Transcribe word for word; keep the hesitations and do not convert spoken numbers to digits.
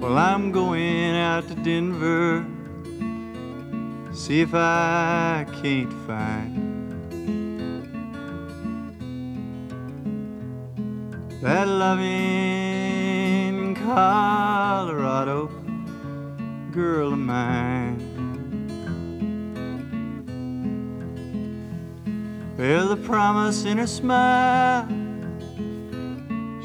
Well, I'm going out to Denver, see if I can't find that loving Colorado girl of mine. Well, the promise in her smile